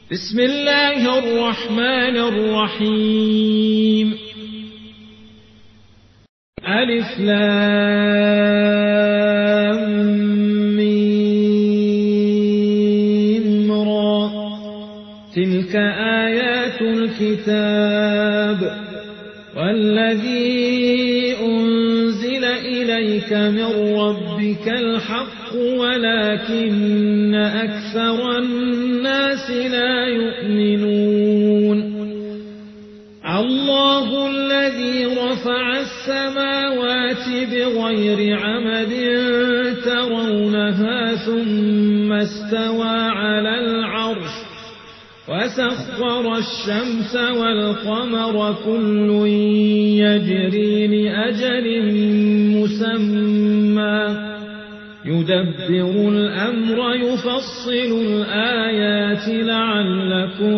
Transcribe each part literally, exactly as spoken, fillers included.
بسم الله الرحمن الرحيم. ألف لام ميم را. تلك آيات الكتاب والذي أنزل إليك من ربك الحق ولكن أكثر الناس لا يؤمنون. الله الذي رفع السماوات بغير عمد ترونها ثم استوى على العرش وسخر الشمس والقمر كل يجري لأجل مسمى يدبر الأمر يفصل الآيات لعلكم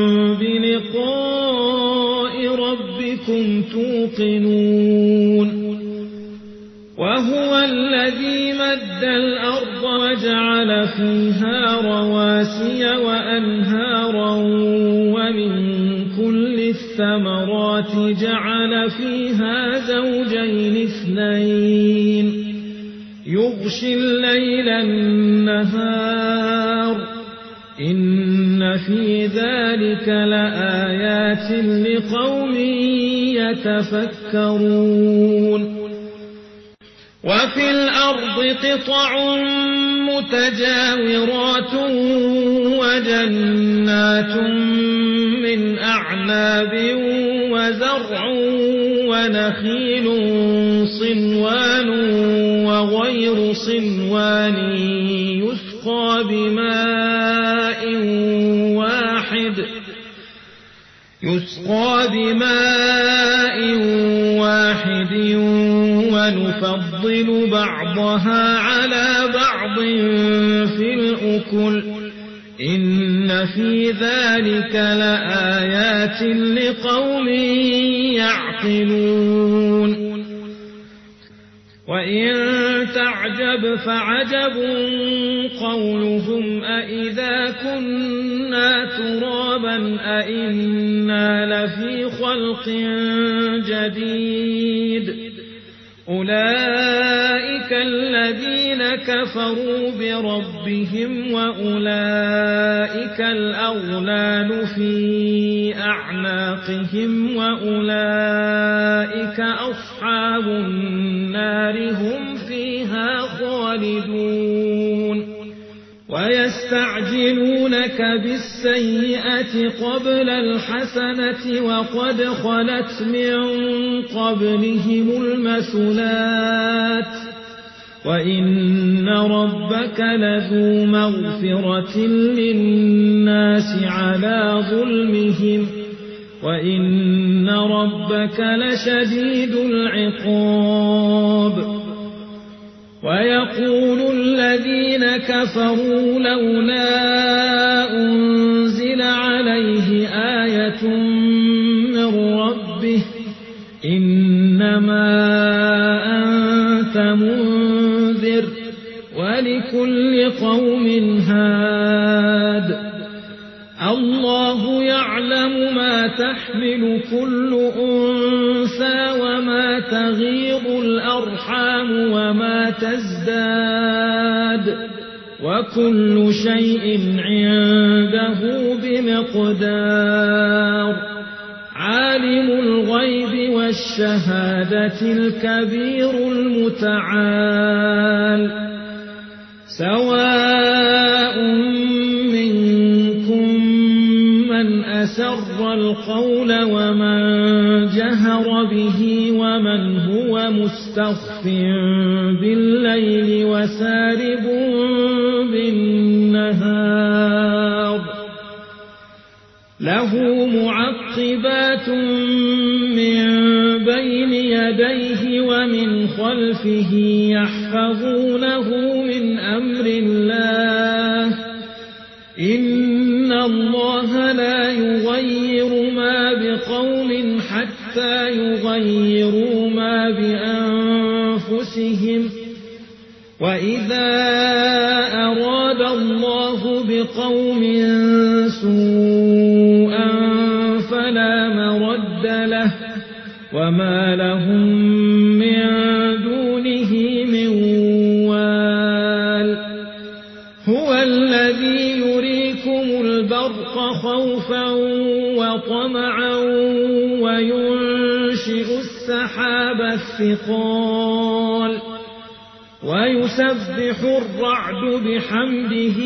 بلقاء ربكم توقنون. وهو الذي مد الأرض وجعل فيها رواسي وأنهارا ومن كل الثمرات جعل فيها زوجين اثنين يغشي الليل النهار إن في ذلك لآيات لقوم يتفكرون. وفي الأرض قطع متجاورات وجنات من أعناب وزرع ونخيل صنوان وغير صنوان يسقى بماء واحد يسقى بماء واحد ونفضل بعضها على بعض في الأكل إن في ذلك لآيات لقوم يعقلون. وإن تعجب فعجب قولهم أإذا كنا ترابا أإنا لفي خلق جديد أولئك الذين كفروا بربهم وأولئك الأغلال في أعناقهم وأولئك أصحاب النار هم فيها خالدون. ويستعجلونك بالسيئة قبل الحسنة وقد خلت من قبلهم المثلات وإن ربك لذو مغفرة للناس على ظلمهم وإن ربك لشديد العقاب. ويقول الذين كفروا لولا أنزل عليه آية من ربه إنما أنت منذر ولكل قوم هاد. الله يعلم ما تحمل كل أنثى وما تغيض الأرحام وما تزداد وكل شيء عنده بمقدار. عالم الغيب والشهادة الكبير المتعال. سواء منكم من أسر القول ومن جهر به ومن هو مستخف بالليل وسارب بالنهار. له معقبات من بين يديه ومن خلفه يحفظونه من أمر الله إن الله لا يغير ما بقوم حتى يغيروا ما بأنفسهم وإذا أراد الله بقوم سوءا وما لهم من دونه من وال هو الذي يريكم البرق خوفا وطمعا وينشئ السحاب الثقال ويسبح الرعد بحمده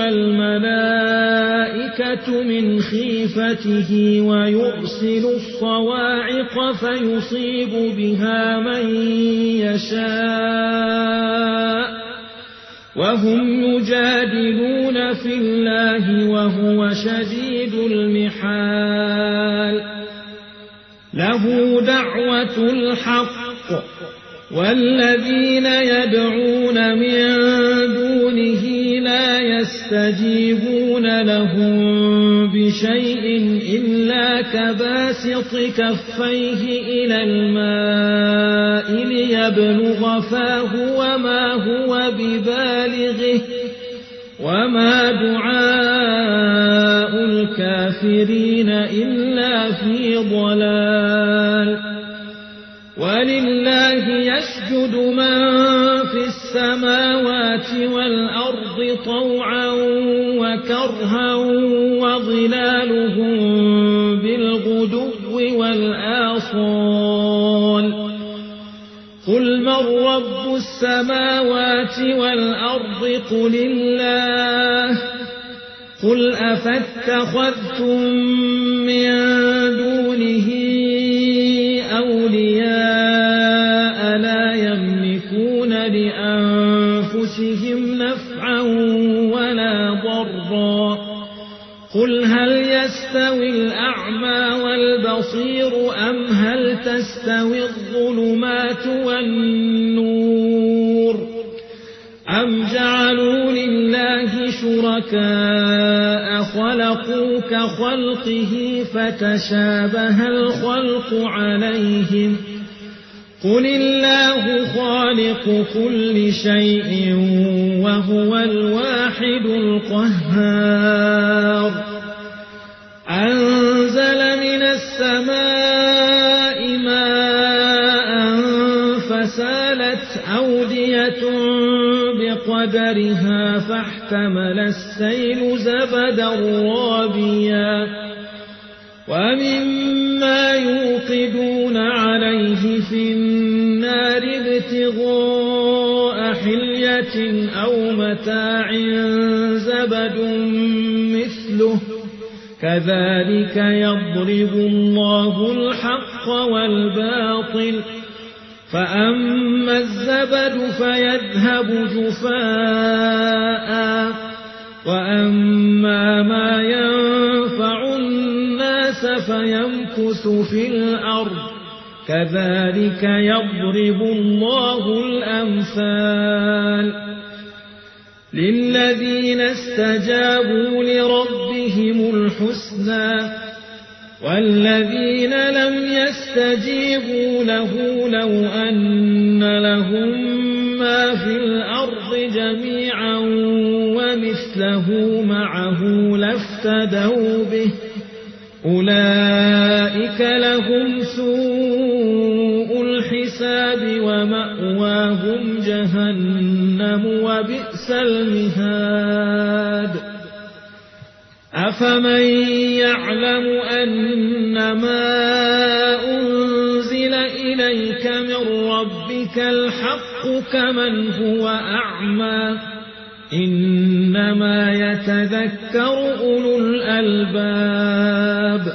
والملائكة من خيفته ويرسل الصواعق فيصيب بها من يشاء وهم يجادلون في الله وهو شديد المحال له دعوة الحق والذين يدعون من دونه لا يستجيبون لهم بشيء إلا كباسط كفيه إلى الماء ليبلغ فاه وما هو ببالغه وما دعاء الكافرين إلا في ضلال ولله يسجد من في السماوات والأرض طوعا وكرها وظلالهم بالغدو والآصال قل من رب السماوات والأرض قل الله قل أفاتخذتم من دونه أولياء لا يملكون لأنفسهم نفعا ولا ضرا قل هل يستوي الأعمى والبصير أم هل تستوي الظلمات والنور أم جعلوا لله شركاء خلقوا كخلقه فتشابه الخلق عليهم قل الله خالق كل شيء وهو الواحد القهار أنزل من السماء ماء فسالت أودية بقدرها فاحتمل السيل زبدا رابيا ومما يوقدون عليه في النار ابتغاء حلية أو متاع زبد مثله كذلك يضرب الله الحق والباطل فأما الزبد فيذهب جفاء وأما ما ينفع الناس فيمكث في الأرض كذلك يضرب الله الأمثال للذين استجابوا لربهم الحسنى والذين لم يستجيبوا له لو أن لهم ما في الأرض جميعا ومثله معه لافتدوا به أولئك لهم سوء الحساب ومأواهم جهنم وبئس المهاد أفمن يعلم أنما أنزل إليك من ربك الحق كمن هو أعمى إنما يتذكر أولو الألباب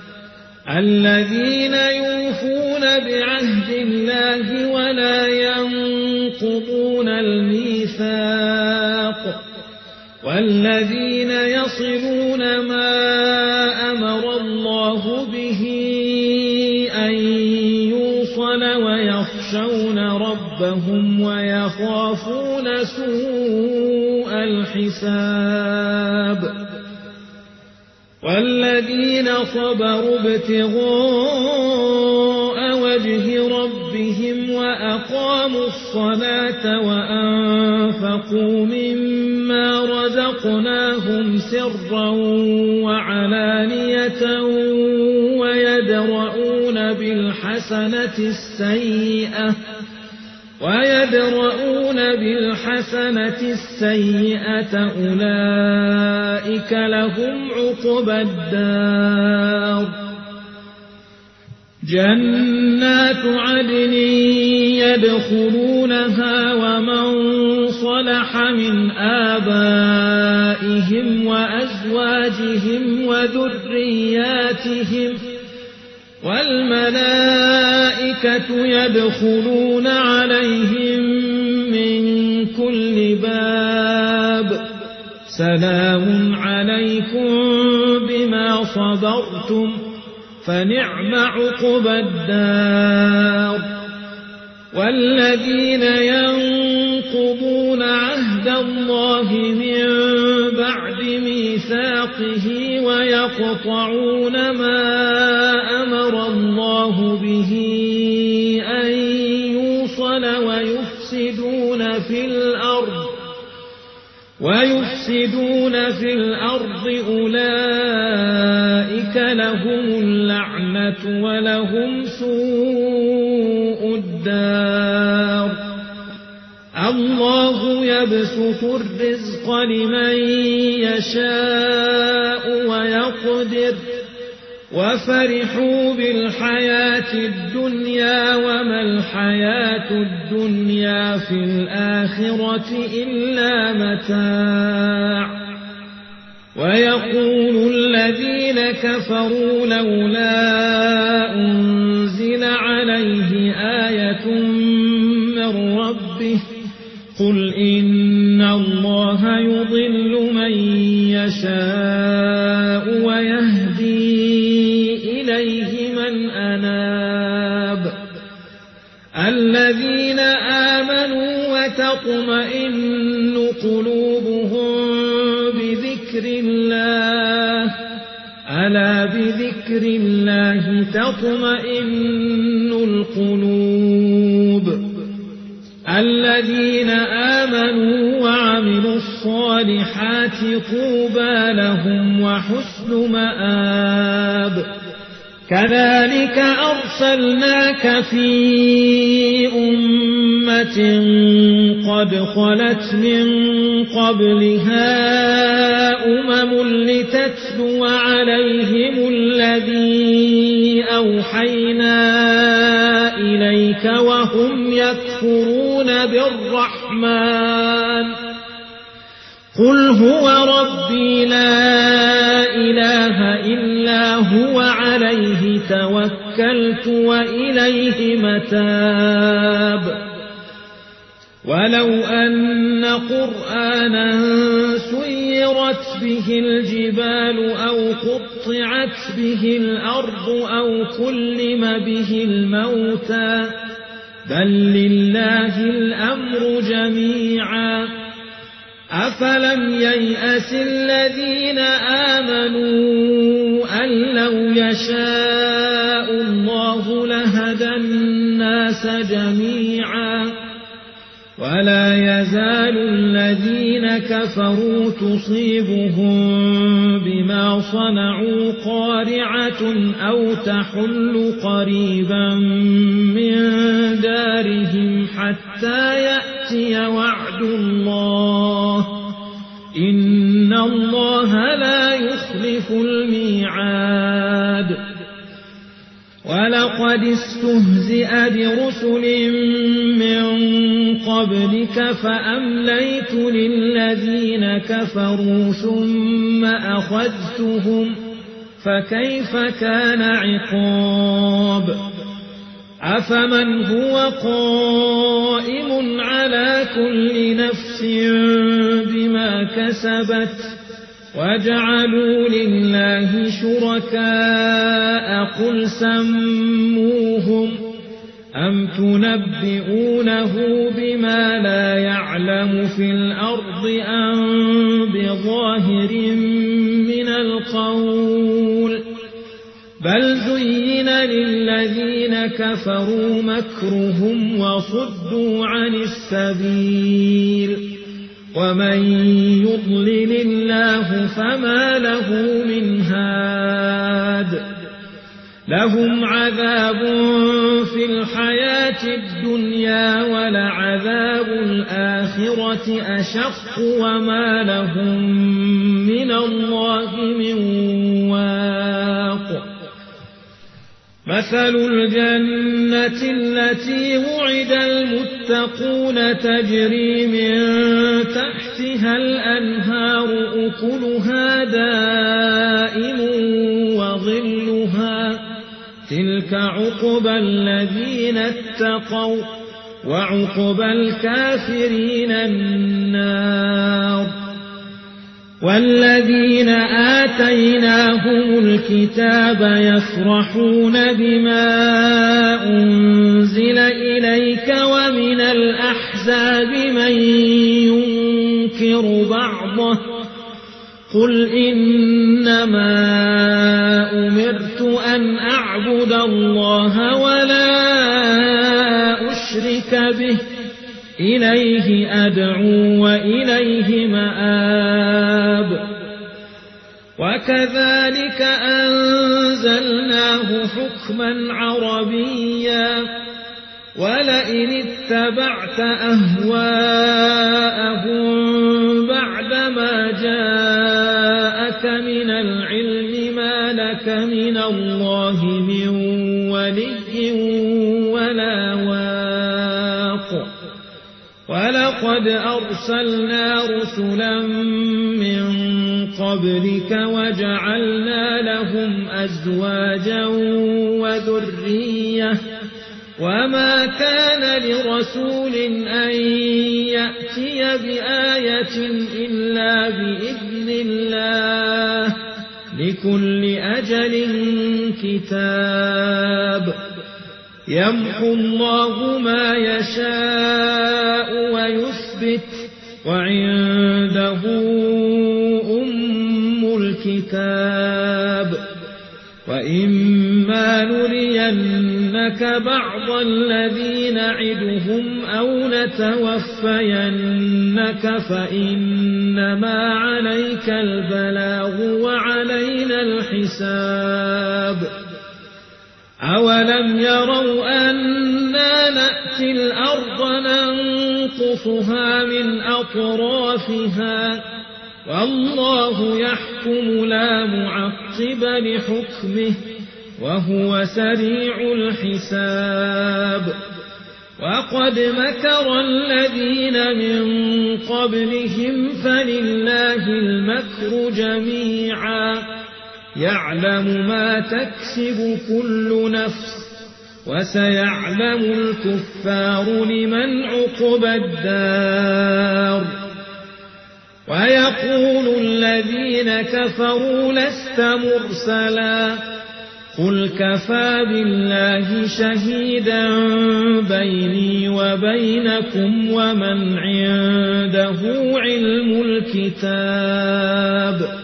الذين يوفون بعهد الله ولا ينقضون الميثاق والذين يصلون ما أمر الله به أن يوصل ويخشون ربهم ويخافون سوء الحساب والذين صبروا ابتغاء وجه ربهم وأقاموا الصلاة وأنفقوا مما رزقناهم سرا وعلانية ويدرؤون بالحسنة بالحسنة السيئة ويدرؤون بالحسنة السيئة أولئك لهم عقبى الدار جنات عدن يدخلونها ومن صلح من آبائهم وأزواجهم وذرياتهم والملائكة يدخلون عليهم من كل باب سلام عليكم بما صبرتم فنعم عقبى الدار والذين ينقضون عهد الله من بعد ميثاقه ويقطعون ما أمر الله به أن يوصل ويفسدون في الأرض ويفسدون في الأرض أولئك لهم اللعنة ولهم سوء الدار الله يبسط الرزق لمن يشاء ويقدر وفرحوا بالحياة الدنيا وما الحياة الدنيا في الآخرة إلا متاع ويقول الذين كفروا لولا أنزل عليه آية من ربه قل إن الله يضل من يشاء ويهدي إليه من أناب الذين آمنوا وتطمئن قلوبهم بذكر الله ألا بذكر الله تطمئن القلوب الذين آمنوا وعملوا الصالحات طوبى لهم وحسن مآب كذلك أرسلناك في أمة قد خلت من قبلها أمم لتتلو عليهم الذي أوحينا إليك وهم يكفرون بالرحمن قل هو ربي لا إله إلا هو عليه توكلت وإليه متاب ولو أن قرآنا سيرت به الجبال أو قطعت به الأرض أو كلم به الموتى بل لله الأمر جميعا أفلم ييأس الذين آمنوا أن لو يشاء الله لهدى الناس جميعا ولا يزال الذين كفروا تصيبهم بما صنعوا قارعة أو تحل قريبا من دارهم حتى يأتي وعد الله إن الله لا يخلف الميعاد ولقد استهزئ برسل من قبلك فأمليت للذين كفروا ثم أخذتهم فكيف كان عقاب أفمن هو قائم على كل نفس بما كسبت وجعلوا لله شركاء قل سموهم أم تنبئونه بما لا يعلم في الأرض أم بظاهر من القول بل زين للذين كفروا مكرهم وصدوا عن السبيل ومن يضلل الله فما له من هاد لهم عذاب في الحياة الدنيا ولعذاب الآخرة أشق وما لهم من الله من واق مثل الجنة التي وعد المتقون تجري من تحتها الأنهار أكلها دائم وظلها تلك عقبى الذين اتقوا وعقبى الكافرين النار والذين آتيناهم الكتاب يفرحون بما أنزل إليك ومن الأحزاب من ينكر بعضه قل إنما أمرت أن أعبد الله ولا أشرك به إليه أدعو وإليه مآب وكذلك أنزلناه حكما عربيا ولئن اتبعت أهواءهم بعدما جاءك من العلم ما لك من الله من ولي ولا واق ولقد أرسلنا رسلا من قبلك وجعلنا لهم أزواجا وذرية وما كان لرسول أن يأتي بآية إلا بإذن الله لكل أجل كتاب يمحو الله ما يشاء ويثبت وعنده أم الكتاب وإما نرينك بعض الذي نعدهم أو نتوفينك فإنما عليك البلاغ وعلينا الحساب أولم يروا أنا نأتي الأرض ننقصها من أطرافها والله يحكم لا معقب لحكمه وهو سريع الحساب وقد مكر الذين من قبلهم فلله المكر جميعا يعلم ما تكسب كل نفس وسيعلم الكفار لمن عقبى الدار ويقول الذين كفروا لست مرسلا قل كفى بالله شهيدا بيني وبينكم ومن عنده علم الكتاب